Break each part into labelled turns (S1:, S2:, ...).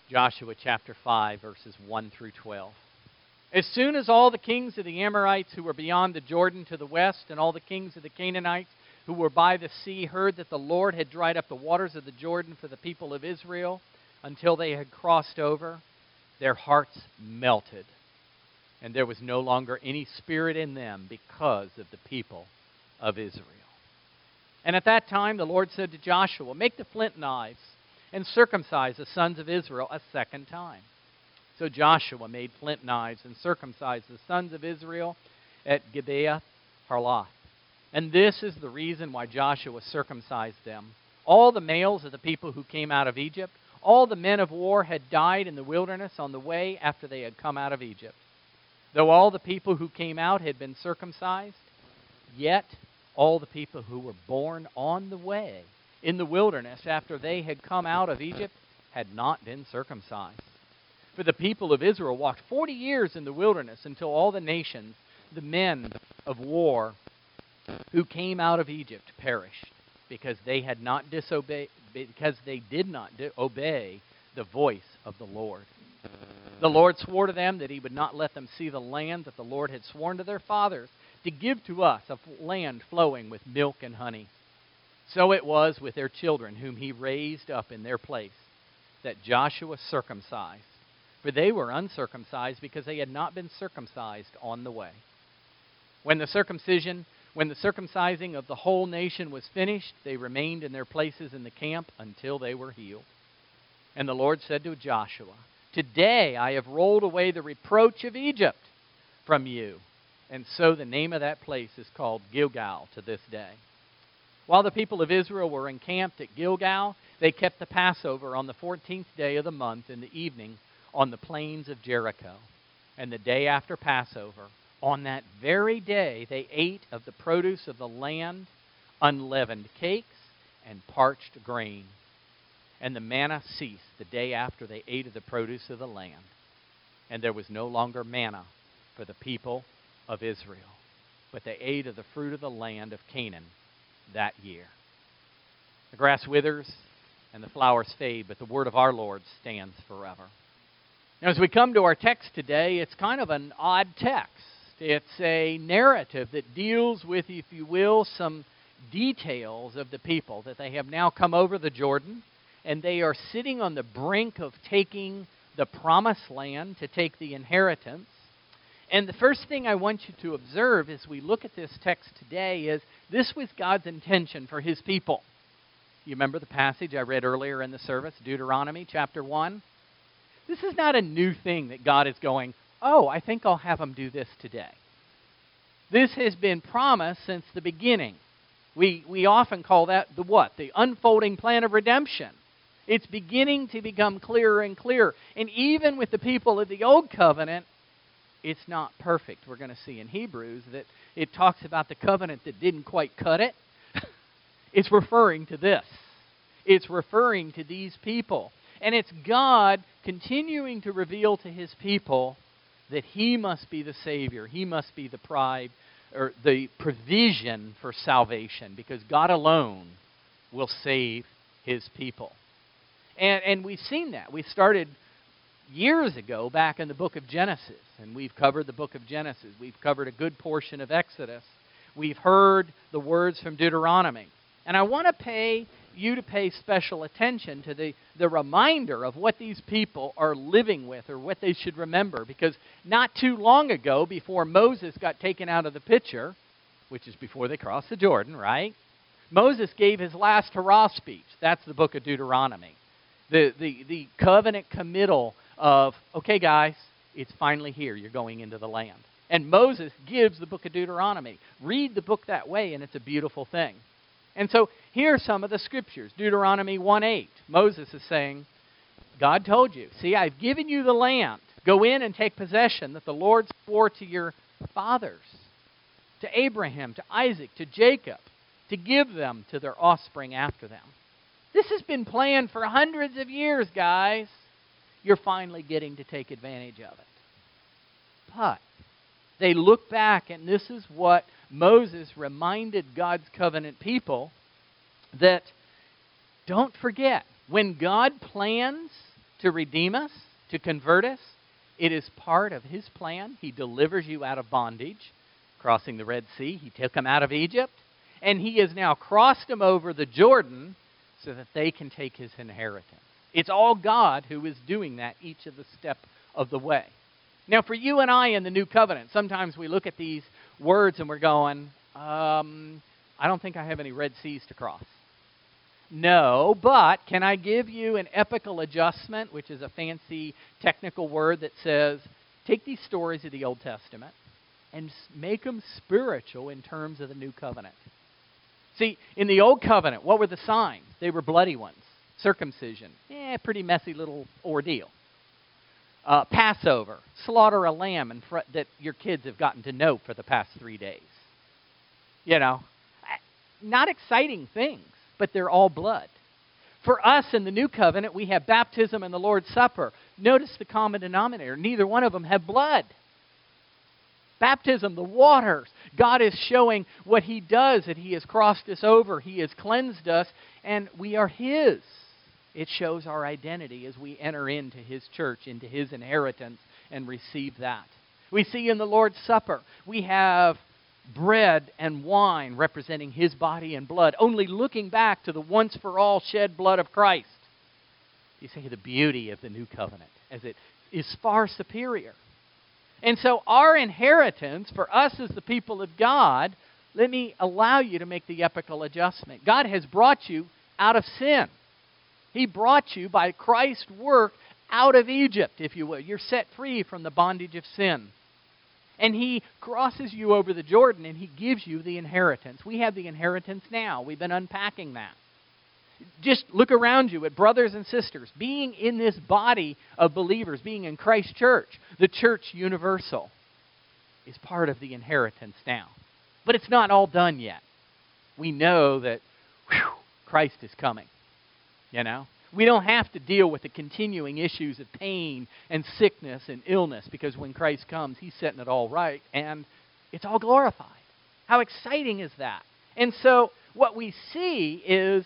S1: Joshua chapter 5, verses 1 through 12. As soon as all the kings of the Amorites who were beyond the Jordan to the west, and all the kings of the Canaanites who were by the sea, heard that the Lord had dried up the waters of the Jordan for the people of Israel until they had crossed over, their hearts melted, and there was no longer any spirit in them because of the people of Israel. And at that time the Lord said to Joshua, "Make the flint knives and circumcise the sons of Israel a second time." So Joshua made flint knives and circumcised the sons of Israel at Gibeah Harloth. And this is the reason why Joshua circumcised them. All the males of the people who came out of Egypt, all the men of war had died in the wilderness on the way after they had come out of Egypt. Though all the people who came out had been circumcised, yet all the people who were born on the way in the wilderness after they had come out of Egypt had not been circumcised. For the people of Israel walked 40 years in the wilderness until all the nations, the men of war who came out of Egypt, perished because they did not obey the voice of the Lord. The Lord swore to them that he would not let them see the land that the Lord had sworn to their fathers to give to us, a land flowing with milk and honey. So it was with their children, whom he raised up in their place, that Joshua circumcised. For they were uncircumcised because they had not been circumcised on the way. When the circumcising of the whole nation was finished, they remained in their places in the camp until they were healed. And the Lord said to Joshua, "Today I have rolled away the reproach of Egypt from you." And so the name of that place is called Gilgal to this day. While the people of Israel were encamped at Gilgal, they kept the Passover on the 14th day of the month in the evening on the plains of Jericho. And the day after Passover, on that very day, they ate of the produce of the land, unleavened cakes, and parched grain. And the manna ceased the day after they ate of the produce of the land. And there was no longer manna for the people of Israel, but they ate of the fruit of the land of Canaan that year. The grass withers and the flowers fade, but the word of our Lord stands forever. Now, as we come to our text today, it's kind of an odd text. It's a narrative that deals with, if you will, some details of the people, that they have now come over the Jordan, and they are sitting on the brink of taking the promised land, to take the inheritance. And the first thing I want you to observe as we look at this text today is this was God's intention for his people. You remember the passage I read earlier in the service, Deuteronomy chapter 1? This is not a new thing that God is going, "Oh, I think I'll have them do this today." This has been promised since the beginning. We often call that the what? The unfolding plan of redemption. It's beginning to become clearer and clearer. And even with the people of the Old Covenant, it's not perfect. We're going to see in Hebrews that it talks about the covenant that didn't quite cut it. It's referring to this. It's referring to these people. And it's God continuing to reveal to his people that he must be the Savior. He must be the pride or the provision for salvation, because God alone will save his people. And we've seen that. We started years ago back in the book of Genesis, and we've covered the book of Genesis. We've covered a good portion of Exodus. We've heard the words from Deuteronomy. And I want you to pay special attention to the reminder of what these people are living with, or what they should remember. Because not too long ago, before Moses got taken out of the picture, which is before they crossed the Jordan, right? Moses gave his last hurrah speech. That's the book of Deuteronomy. The covenant committal of, okay guys, it's finally here. You're going into the land. And Moses gives the book of Deuteronomy. Read the book that way, and it's a beautiful thing. And so here are some of the scriptures. Deuteronomy 1:8. Moses is saying, God told you, see, I've given you the land. Go in and take possession that the Lord swore to your fathers, to Abraham, to Isaac, to Jacob, to give them to their offspring after them. This has been planned for hundreds of years, guys. You're finally getting to take advantage of it. But they look back, and this is what Moses reminded God's covenant people, that don't forget, when God plans, to redeem us, to convert us. It is part of His plan. He delivers you out of bondage, crossing the Red Sea. He took them out of Egypt, and He has now crossed them over the Jordan so that they can take His inheritance. It's all God who is doing that each of the step of the way. Now, for you and I in the New Covenant, sometimes we look at these words and we're going, I don't think I have any Red Seas to cross. No, but can I give you an epical adjustment, which is a fancy technical word that says, take these stories of the Old Testament and make them spiritual in terms of the New Covenant. See, in the Old Covenant, what were the signs? They were bloody ones. Circumcision, pretty messy little ordeal. Passover, slaughter a lamb that your kids have gotten to know for the past 3 days. You know, not exciting things, but they're all blood. For us in the New Covenant, we have baptism and the Lord's Supper. Notice the common denominator. Neither one of them have blood. Baptism, the waters. God is showing what He does, that He has crossed us over. He has cleansed us, and we are His. It shows our identity as we enter into His church, into His inheritance, and receive that. We see in the Lord's Supper, we have bread and wine representing His body and blood, only looking back to the once-for-all shed blood of Christ. You see the beauty of the New Covenant, as it is far superior. And so our inheritance for us as the people of God, let me allow you to make the epical adjustment. God has brought you out of sin. He brought you by Christ's work out of Egypt, if you will. You're set free from the bondage of sin. And He crosses you over the Jordan and He gives you the inheritance. We have the inheritance now. We've been unpacking that. Just look around you at brothers and sisters. Being in this body of believers, being in Christ's church, the church universal, is part of the inheritance now. But it's not all done yet. We know that Christ is coming. You know? We don't have to deal with the continuing issues of pain and sickness and illness, because when Christ comes, He's setting it all right and it's all glorified. How exciting is that? And so what we see is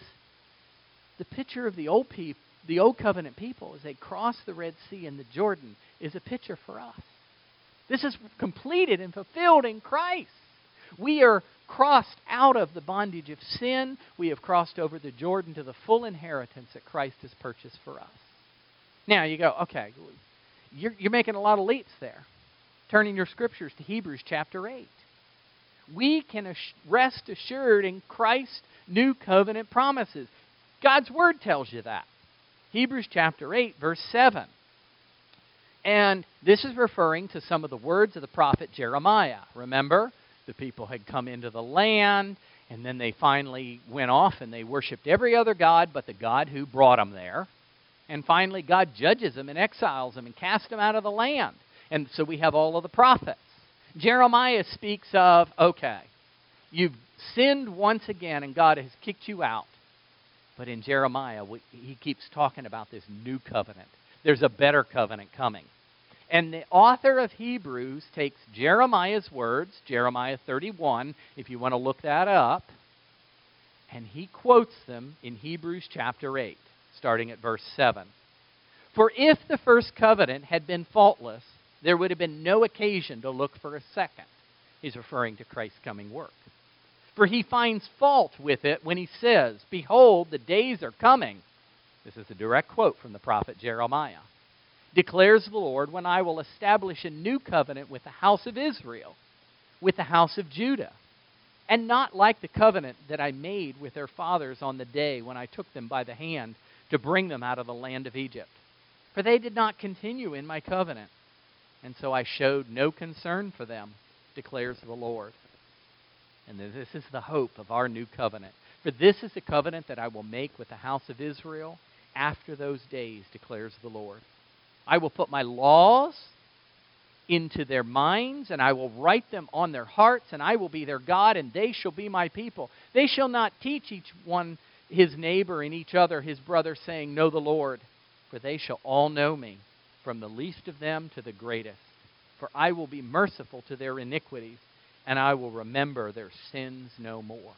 S1: the picture of the old covenant people as they cross the Red Sea and the Jordan is a picture for us. This is completed and fulfilled in Christ. We are crossed out of the bondage of sin. We have crossed over the Jordan to the full inheritance that Christ has purchased for us. Now you go, okay, you're making a lot of leaps there. Turning your scriptures to Hebrews chapter 8. We can rest assured in Christ's new covenant promises. God's Word tells you that. Hebrews chapter 8, verse 7. And this is referring to some of the words of the prophet Jeremiah. Remember? The people had come into the land, and then they finally went off and they worshipped every other god but the God who brought them there. And finally, God judges them and exiles them and casts them out of the land. And so we have all of the prophets. Jeremiah speaks of, okay, you've sinned once again and God has kicked you out. But in Jeremiah, he keeps talking about this new covenant. There's a better covenant coming. And the author of Hebrews takes Jeremiah's words, Jeremiah 31, if you want to look that up, and he quotes them in Hebrews chapter 8, starting at verse 7. For if the first covenant had been faultless, there would have been no occasion to look for a second. He's referring to Christ's coming work. For He finds fault with it when He says, behold, the days are coming. This is a direct quote from the prophet Jeremiah. Declares the Lord, when I will establish a new covenant with the house of Israel, with the house of Judah, and not like the covenant that I made with their fathers on the day when I took them by the hand to bring them out of the land of Egypt. For they did not continue in my covenant, and so I showed no concern for them, declares the Lord. And this is the hope of our new covenant. For this is the covenant that I will make with the house of Israel after those days, declares the Lord. I will put my laws into their minds, and I will write them on their hearts, and I will be their God, and they shall be my people. They shall not teach each one his neighbor and each other his brother, saying, know the Lord, for they shall all know me, from the least of them to the greatest. For I will be merciful to their iniquities, and I will remember their sins no more.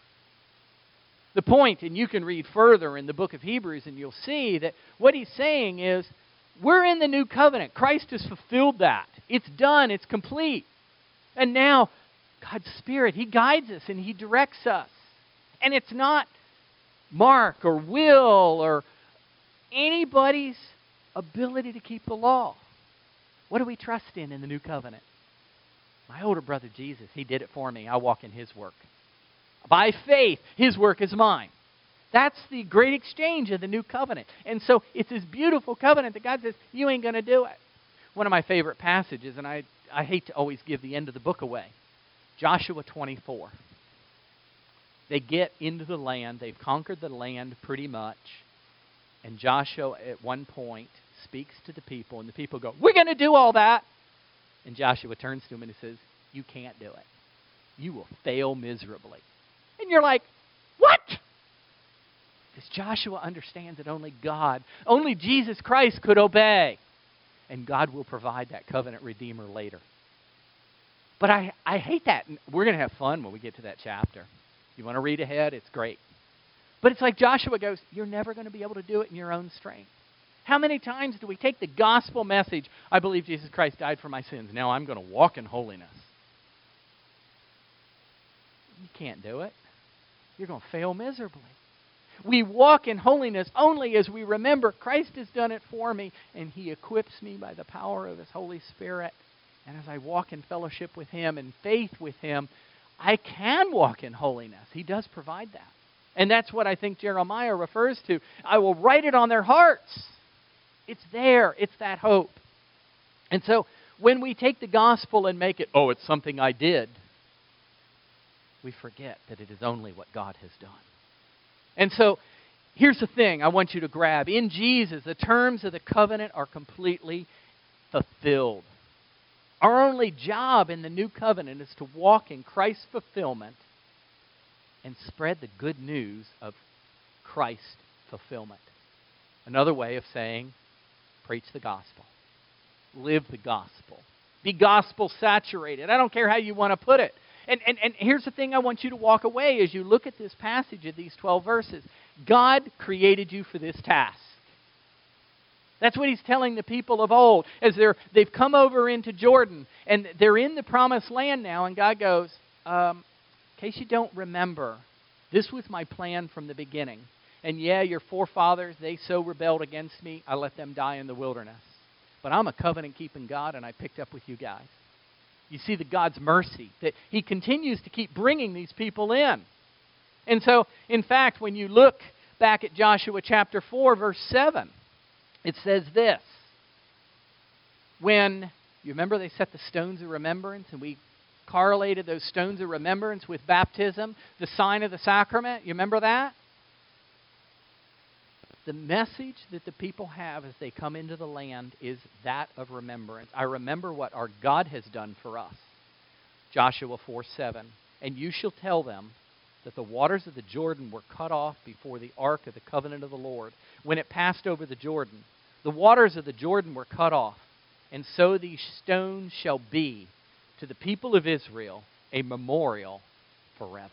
S1: The point, and you can read further in the book of Hebrews, and you'll see that what he's saying is, we're in the new covenant. Christ has fulfilled that. It's done. It's complete. And now, God's Spirit, He guides us and He directs us. And it's not Mark or Will or anybody's ability to keep the law. What do we trust in the new covenant? My older brother Jesus, He did it for me. I walk in His work. By faith, His work is mine. That's the great exchange of the new covenant. And so it's this beautiful covenant that God says, you ain't going to do it. One of my favorite passages, and I hate to always give the end of the book away, Joshua 24. They get into the land. They've conquered the land pretty much. And Joshua at one point speaks to the people, and the people go, we're going to do all that. And Joshua turns to him and he says, you can't do it. You will fail miserably. And you're like, what? Because Joshua understands that only God, only Jesus Christ could obey. And God will provide that covenant redeemer later. But I hate that. We're going to have fun when we get to that chapter. You want to read ahead? It's great. But it's like Joshua goes, you're never going to be able to do it in your own strength. How many times do we take the gospel message, I believe Jesus Christ died for my sins, now I'm going to walk in holiness? You can't do it. You're going to fail miserably. We walk in holiness only as we remember Christ has done it for me, and He equips me by the power of His Holy Spirit. And as I walk in fellowship with Him and faith with Him, I can walk in holiness. He does provide that. And that's what I think Jeremiah refers to. I will write it on their hearts. It's there. It's that hope. And so when we take the gospel and make it, oh, it's something I did, we forget that it is only what God has done. And so here's the thing I want you to grab. In Jesus, the terms of the covenant are completely fulfilled. Our only job in the new covenant is to walk in Christ's fulfillment and spread the good news of Christ's fulfillment. Another way of saying, preach the gospel. Live the gospel. Be gospel saturated. I don't care how you want to put it. And here's the thing I want you to walk away as you look at this passage of these 12 verses. God created you for this task. That's what He's telling the people of old. As they've come over into Jordan, and they're in the promised land now, and God goes, in case you don't remember, this was my plan from the beginning. And yeah, your forefathers, they so rebelled against me, I let them die in the wilderness. But I'm a covenant-keeping God, and I picked up with you guys. You see God's mercy, that He continues to keep bringing these people in. And so, in fact, when you look back at Joshua chapter 4, verse 7, it says this. When, you remember they set the stones of remembrance, and we correlated those stones of remembrance with baptism, the sign of the sacrament. You remember that? The message that the people have as they come into the land is that of remembrance. I remember what our God has done for us. Joshua 4:7. And you shall tell them that the waters of the Jordan were cut off before the ark of the covenant of the Lord. When it passed over the Jordan, the waters of the Jordan were cut off. And so these stones shall be to the people of Israel a memorial forever.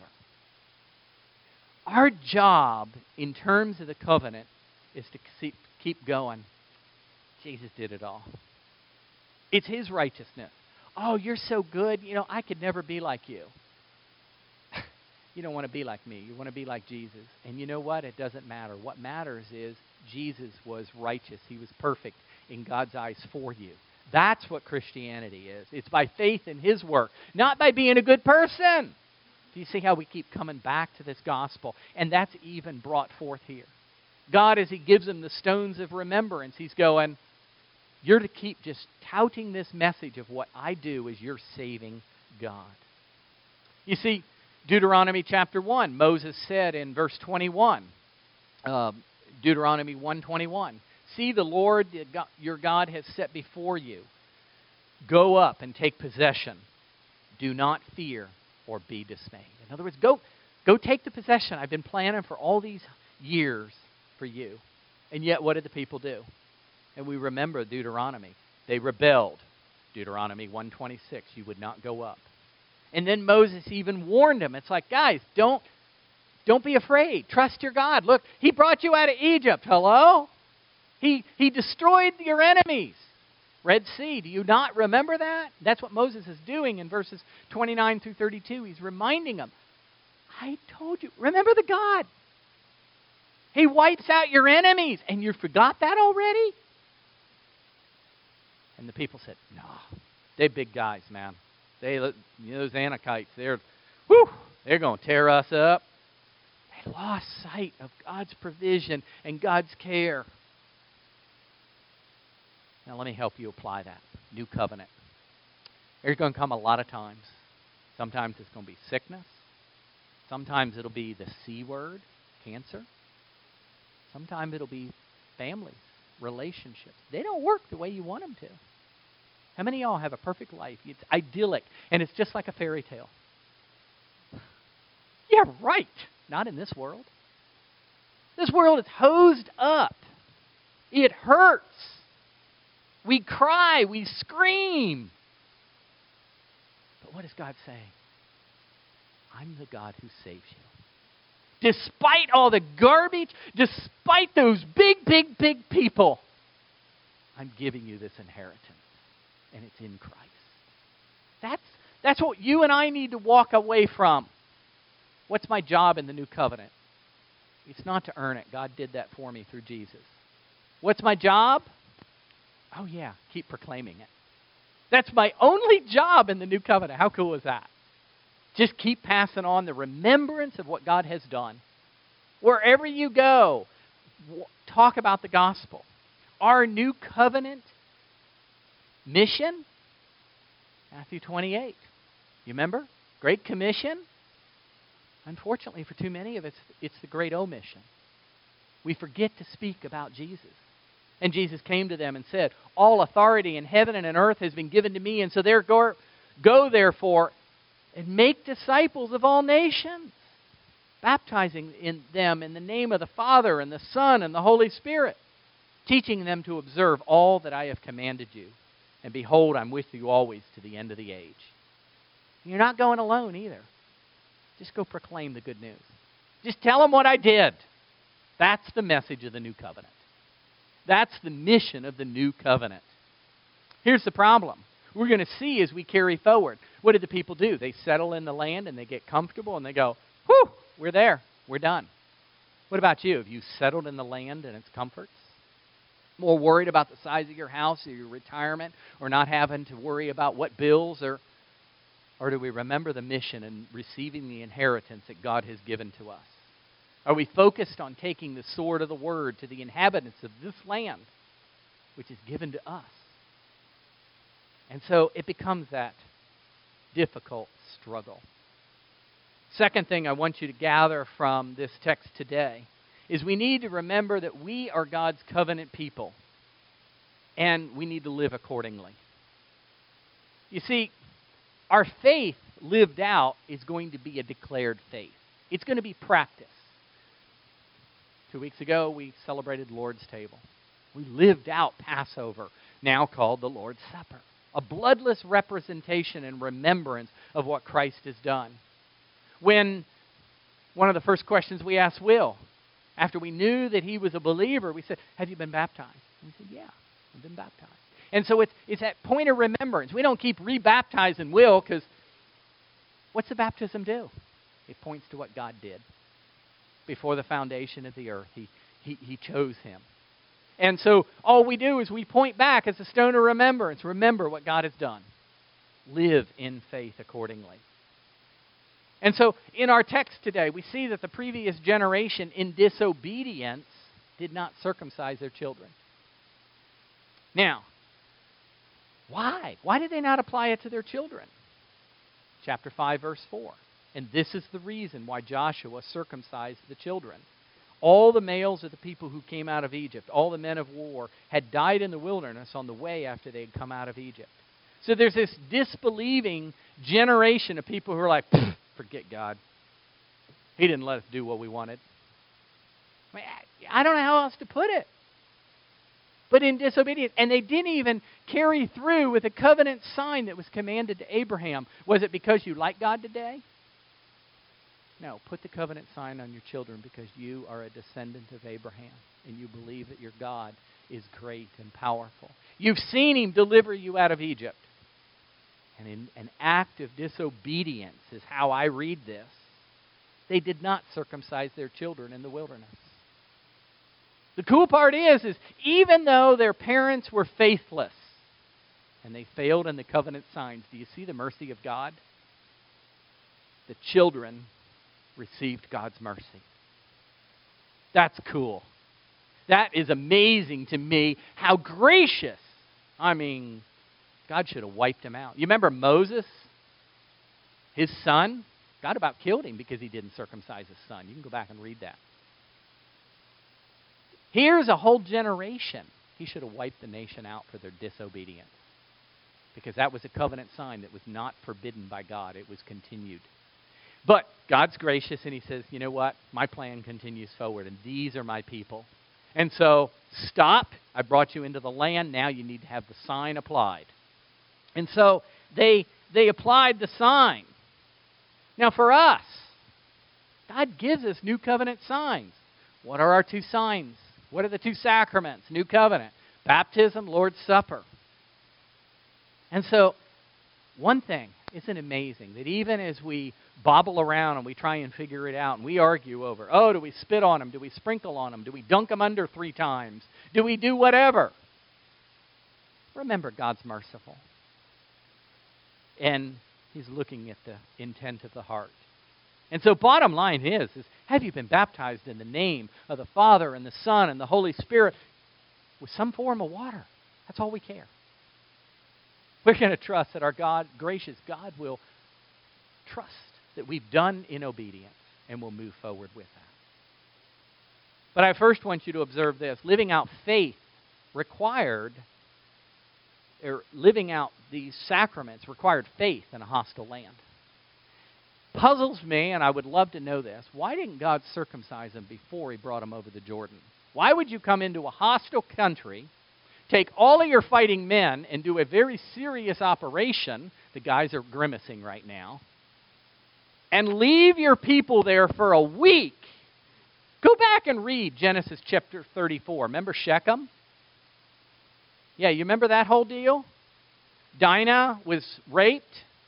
S1: Our job in terms of the covenant is to keep going. Jesus did it all. It's His righteousness. Oh, you're so good. You know, I could never be like you. You don't want to be like me. You want to be like Jesus. And you know what? It doesn't matter. What matters is Jesus was righteous. He was perfect in God's eyes for you. That's what Christianity is. It's by faith in His work, not by being a good person. Do you see how we keep coming back to this gospel? And that's even brought forth here. God, as He gives them the stones of remembrance, He's going, you're to keep just touting this message of what I do as your saving God. You see, Deuteronomy chapter 1, Moses said in verse 21, Deuteronomy 1:21, see, the Lord your God has set before you. Go up and take possession. Do not fear or be dismayed. In other words, go take the possession. I've been planning for all these years for you. And yet, what did the people do? And we remember Deuteronomy. They rebelled. Deuteronomy 1:26, you would not go up. And then Moses even warned them. It's like, guys, don't be afraid. Trust your God. Look, He brought you out of Egypt. Hello? He destroyed your enemies. Red Sea, do you not remember that? That's what Moses is doing in verses 29 through 32. He's reminding them, I told you, remember the God. He wipes out your enemies, and you forgot that already? And the people said, no, they're big guys, man. Those Anakites, they're going to tear us up. They lost sight of God's provision and God's care. Now let me help you apply that. New covenant. There's going to come a lot of times. Sometimes it's going to be sickness. Sometimes it'll be the C word, cancer. Sometimes it'll be families, relationships. They don't work the way you want them to. How many of y'all have a perfect life? It's idyllic, and it's just like a fairy tale. Yeah, right. Not in this world. This world is hosed up. It hurts. We cry. We scream. But what is God saying? I'm the God who saves you. Despite all the garbage, despite those big people, I'm giving you this inheritance. And it's in Christ. That's what you and I need to walk away from. What's my job in the new covenant? It's not to earn it. God did that for me through Jesus. What's my job? Oh yeah, keep proclaiming it. That's my only job in the new covenant. How cool is that? Just keep passing on the remembrance of what God has done. Wherever you go, talk about the gospel. Our new covenant mission, Matthew 28. You remember? Great Commission. Unfortunately, for too many of us, it's the great omission. We forget to speak about Jesus. And Jesus came to them and said, all authority in heaven and in earth has been given to me, and so go therefore and make disciples of all nations, baptizing them in the name of the Father and the Son and the Holy Spirit, teaching them to observe all that I have commanded you. And behold, I'm with you always to the end of the age. You're not going alone either. Just go proclaim the good news. Just tell them what I did. That's the message of the new covenant. That's the mission of the new covenant. Here's the problem. We're going to see as we carry forward. What did the people do? They settle in the land and they get comfortable and they go, whew, we're there. We're done. What about you? Have you settled in the land and its comforts? More worried about the size of your house or your retirement, or not having to worry about what bills, or do we remember the mission and receiving the inheritance that God has given to us? Are we focused on taking the sword of the word to the inhabitants of this land, which is given to us? And so it becomes that difficult struggle. Second thing I want you to gather from this text today is we need to remember that we are God's covenant people, and we need to live accordingly. You see, our faith lived out is going to be a declared faith. It's going to be practice. 2 weeks ago, we celebrated Lord's Table. We lived out Passover, now called the Lord's Supper, a bloodless representation and remembrance of what Christ has done. When one of the first questions we asked Will, after we knew that he was a believer, we said, have you been baptized? And he said, yeah, I've been baptized. And so it's that point of remembrance. We don't keep rebaptizing Will because what's the baptism do? It points to what God did. Before the foundation of the earth, he chose him. And so all we do is we point back as a stone of remembrance. Remember what God has done. Live in faith accordingly. And so in our text today, we see that the previous generation in disobedience did not circumcise their children. Now, why? Why did they not apply it to their children? Chapter 5, verse 4. And this is the reason why Joshua circumcised the children. All the males of the people who came out of Egypt, all the men of war, had died in the wilderness on the way after they had come out of Egypt. So there's this disbelieving generation of people who are like, forget God. He didn't let us do what we wanted. I don't know how else to put it. But in disobedience. And they didn't even carry through with the covenant sign that was commanded to Abraham. Was it because you like God today? No, put the covenant sign on your children because you are a descendant of Abraham and you believe that your God is great and powerful. You've seen him deliver you out of Egypt. And in an act of disobedience is how I read this. They did not circumcise their children in the wilderness. The cool part is even though their parents were faithless and they failed in the covenant signs, do you see the mercy of God? The children received God's mercy. That's cool. That is amazing to me. How gracious. I mean, God should have wiped him out. You remember Moses? His son? God about killed him because he didn't circumcise his son. You can go back and read that. Here's a whole generation. He should have wiped the nation out for their disobedience. Because that was a covenant sign that was not forbidden by God. It was continued. But God's gracious and he says, you know what? My plan continues forward and these are my people. And so, stop. I brought you into the land. Now you need to have the sign applied. And so, they applied the sign. Now for us, God gives us new covenant signs. What are our two signs? What are the two sacraments? New covenant. Baptism, Lord's Supper. And so, one thing, isn't it amazing that even as we bobble around and we try and figure it out and we argue over, do we spit on them? Do we sprinkle on them? Do we dunk them under 3 times? Do we do whatever? Remember, God's merciful. And he's looking at the intent of the heart. And so bottom line is have you been baptized in the name of the Father and the Son and the Holy Spirit with some form of water? That's all we care. We're going to trust that our God, gracious God, will trust that we've done in obedience and will move forward with that. But I first want you to observe this. Living out faith required, or living out these sacraments required faith in a hostile land. Puzzles me, and I would love to know this. Why didn't God circumcise them before he brought them over the Jordan? Why would you come into a hostile country, take all of your fighting men and do a very serious operation, the guys are grimacing right now, and leave your people there for a week? Go back and read Genesis chapter 34. Remember Shechem? Yeah, you remember that whole deal? Dinah was raped,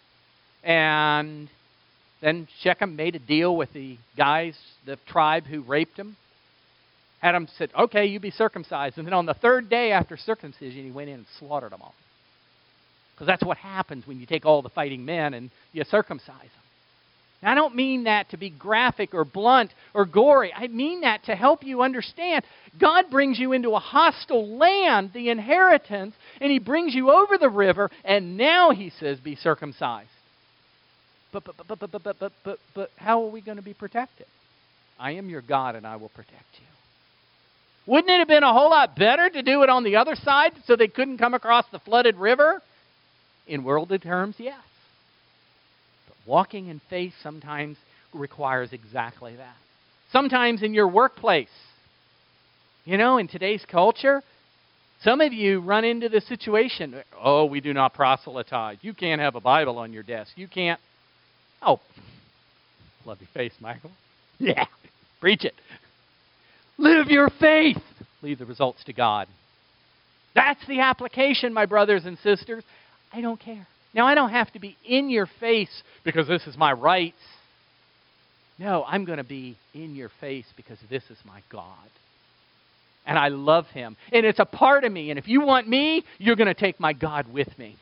S1: and then Shechem made a deal with the guys, the tribe who raped him. Had them said, okay, you be circumcised. And then on the 3rd day after circumcision, he went in and slaughtered them all. Because that's what happens when you take all the fighting men and you circumcise them. Now, I don't mean that to be graphic or blunt or gory. I mean that to help you understand. God brings you into a hostile land, the inheritance, and he brings you over the river, and now he says, be circumcised. But how are we going to be protected? I am your God, and I will protect you. Wouldn't it have been a whole lot better to do it on the other side so they couldn't come across the flooded river? In worldly terms, yes. But walking in faith sometimes requires exactly that. Sometimes in your workplace, in today's culture, some of you run into the situation, we do not proselytize. You can't have a Bible on your desk. You can't. Oh, love your face, Michael. Yeah, preach it. Live your faith. Leave the results to God. That's the application, my brothers and sisters. I don't care. Now, I don't have to be in your face because this is my rights. No, I'm going to be in your face because this is my God. And I love him. And it's a part of me. And if you want me, you're going to take my God with me.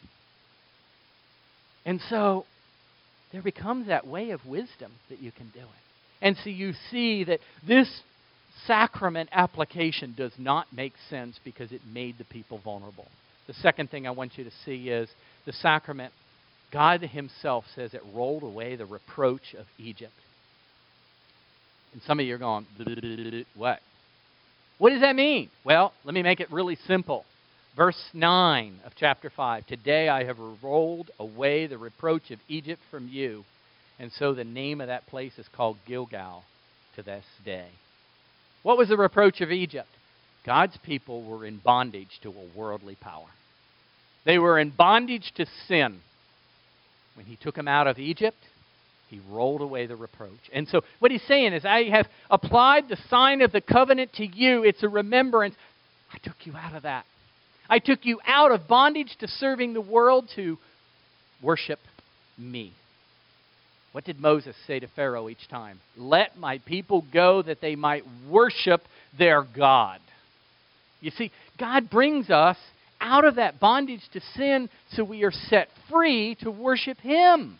S1: And so there becomes that way of wisdom that you can do it. And so you see that this sacrament application does not make sense because it made the people vulnerable. The second thing I want you to see is the sacrament, God himself says it rolled away the reproach of Egypt. And some of you are going, what? What does that mean? Well, let me make it really simple. Verse 9 of chapter 5. Today I have rolled away the reproach of Egypt from you. And so the name of that place is called Gilgal to this day. What was the reproach of Egypt? God's people were in bondage to a worldly power. They were in bondage to sin. When he took them out of Egypt, he rolled away the reproach. And so what he's saying is, I have applied the sign of the covenant to you. It's a remembrance. I took you out of that. I took you out of bondage to serving the world to worship me. What did Moses say to Pharaoh each time? Let my people go that they might worship their God. You see, God brings us out of that bondage to sin so we are set free to worship Him.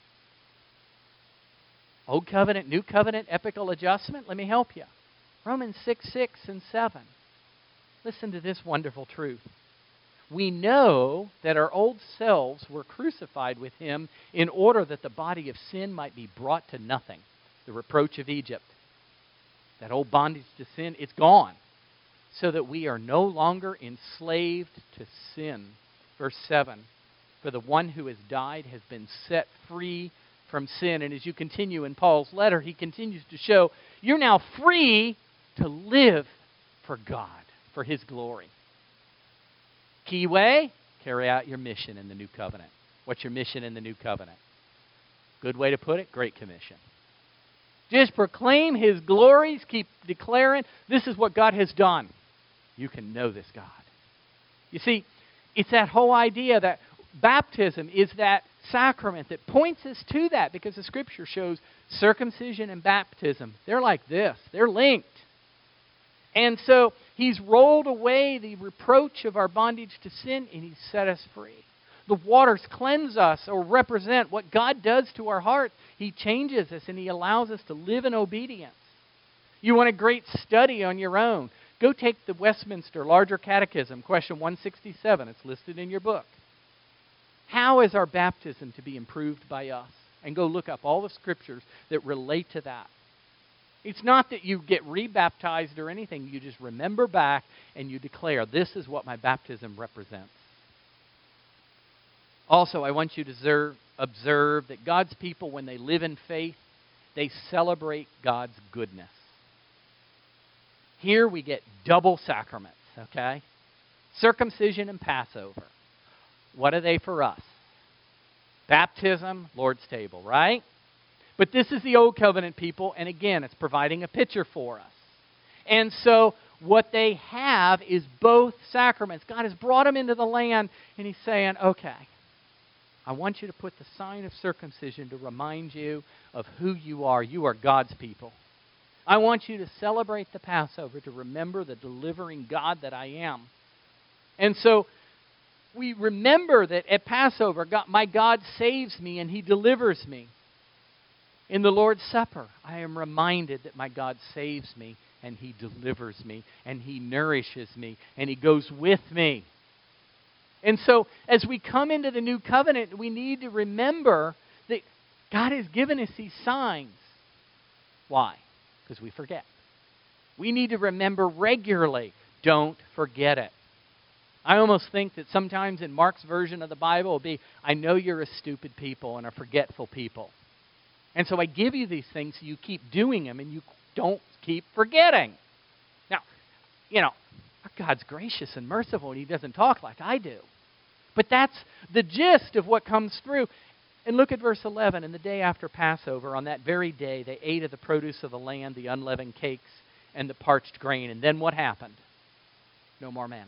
S1: Old covenant, new covenant, epical adjustment. Let me help you. Romans 6:6 and 7. Listen to this wonderful truth. We know that our old selves were crucified with Him in order that the body of sin might be brought to nothing. The reproach of Egypt. That old bondage to sin, it's gone. So that we are no longer enslaved to sin. Verse 7. For the one who has died has been set free from sin. And as you continue in Paul's letter, he continues to show you're now free to live for God, for His glory. Key way, carry out your mission in the new covenant. What's your mission in the new covenant? Good way to put it, Great Commission. Just proclaim His glories, keep declaring this is what God has done. You can know this God. You see, it's that whole idea that baptism is that sacrament that points us to that, because the Scripture shows circumcision and baptism, they're like this. They're linked. And so He's rolled away the reproach of our bondage to sin, and He's set us free. The waters cleanse us or represent what God does to our heart. He changes us and He allows us to live in obedience. You want a great study on your own? Go take the Westminster Larger Catechism, question 167. It's listed in your book. How is our baptism to be improved by us? And go look up all the scriptures that relate to that. It's not that you get rebaptized or anything. You just remember back and you declare, this is what my baptism represents. Also, I want you to observe that God's people, when they live in faith, they celebrate God's goodness. Here we get double sacraments, okay? Circumcision and Passover. What are they for us? Baptism, Lord's table, right? But this is the Old Covenant people, and again, it's providing a picture for us. And so what they have is both sacraments. God has brought them into the land, and He's saying, okay, I want you to put the sign of circumcision to remind you of who you are. You are God's people. I want you to celebrate the Passover to remember the delivering God that I am. And so we remember that at Passover, my God saves me and He delivers me. In the Lord's Supper, I am reminded that my God saves me and He delivers me and He nourishes me and He goes with me. And so as we come into the new covenant, we need to remember that God has given us these signs. Why? Because we forget. We need to remember regularly. Don't forget it. I almost think that sometimes in Mark's version of the Bible it will be, I know you're a stupid people and a forgetful people. And so I give you these things so you keep doing them and you don't keep forgetting. Now, God's gracious and merciful and He doesn't talk like I do. But that's the gist of what comes through. And look at verse 11. And the day after Passover, on that very day, they ate of the produce of the land, the unleavened cakes, and the parched grain. And then what happened? No more manna.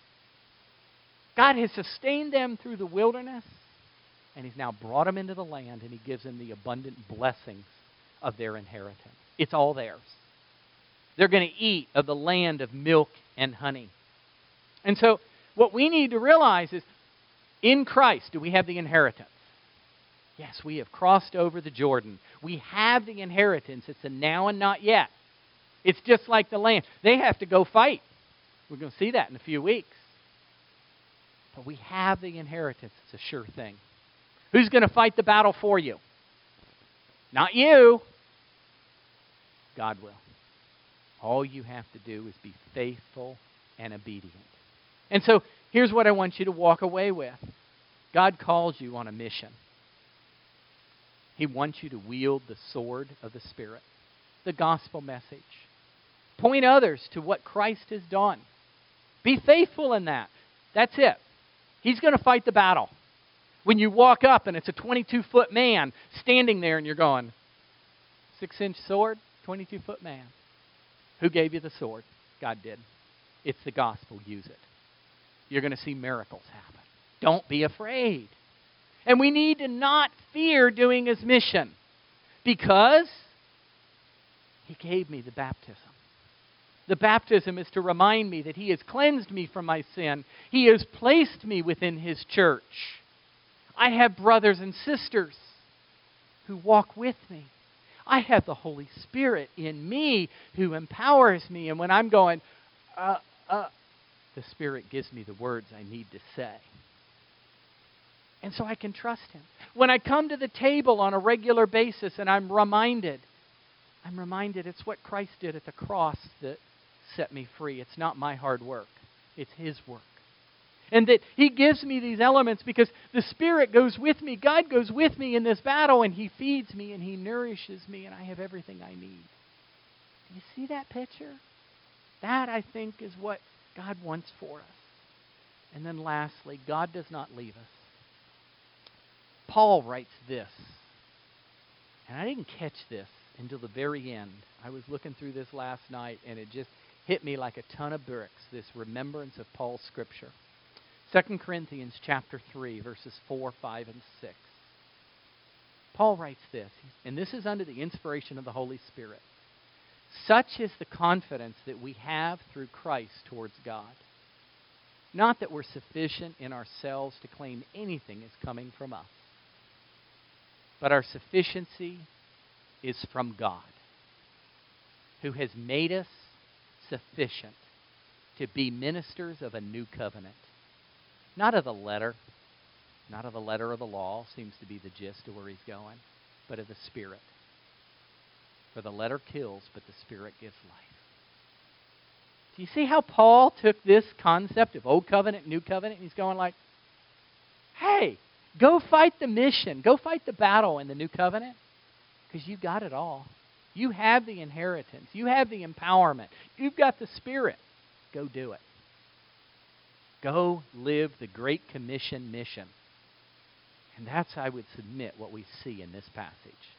S1: God has sustained them through the wilderness, and He's now brought them into the land, and He gives them the abundant blessings of their inheritance. It's all theirs. They're going to eat of the land of milk and honey. And so what we need to realize is, in Christ, do we have the inheritance? Yes, we have crossed over the Jordan. We have the inheritance. It's a now and not yet. It's just like the land. They have to go fight. We're going to see that in a few weeks. But we have the inheritance. It's a sure thing. Who's going to fight the battle for you? Not you. God will. All you have to do is be faithful and obedient. And so here's what I want you to walk away with. God calls you on a mission. He wants you to wield the sword of the Spirit, the gospel message. Point others to what Christ has done. Be faithful in that. That's it. He's going to fight the battle. When you walk up and it's a 22-foot man standing there and you're going, 6-inch sword, 22-foot man. Who gave you the sword? God did. It's the gospel. Use it. You're going to see miracles happen. Don't be afraid. And we need to not fear doing His mission, because He gave me the baptism. The baptism is to remind me that He has cleansed me from my sin. He has placed me within His church. I have brothers and sisters who walk with me. I have the Holy Spirit in me who empowers me. And when I'm going, the Spirit gives me the words I need to say. And so I can trust Him. When I come to the table on a regular basis and I'm reminded it's what Christ did at the cross that set me free. It's not my hard work. It's His work. And that He gives me these elements because the Spirit goes with me. God goes with me in this battle, and He feeds me and He nourishes me, and I have everything I need. Do you see that picture? That, I think, is what God wants for us. And then lastly, God does not leave us. Paul writes this, and I didn't catch this until the very end. I was looking through this last night, and it just hit me like a ton of bricks, this remembrance of Paul's scripture. 2 Corinthians chapter 3, verses 4, 5, and 6. Paul writes this, and this is under the inspiration of the Holy Spirit. Such is the confidence that we have through Christ towards God. Not that we're sufficient in ourselves to claim anything is coming from us, but our sufficiency is from God, who has made us sufficient to be ministers of a new covenant. Not of the letter, not of the letter of the law, seems to be the gist of where he's going, but of the Spirit. For the letter kills, but the Spirit gives life. Do you see how Paul took this concept of Old Covenant, New Covenant, and he's going like, hey, go fight the mission, go fight the battle in the New Covenant, because you've got it all. You have the inheritance. You have the empowerment. You've got the Spirit. Go do it. Go live the Great Commission mission. And that's, I would submit, what we see in this passage.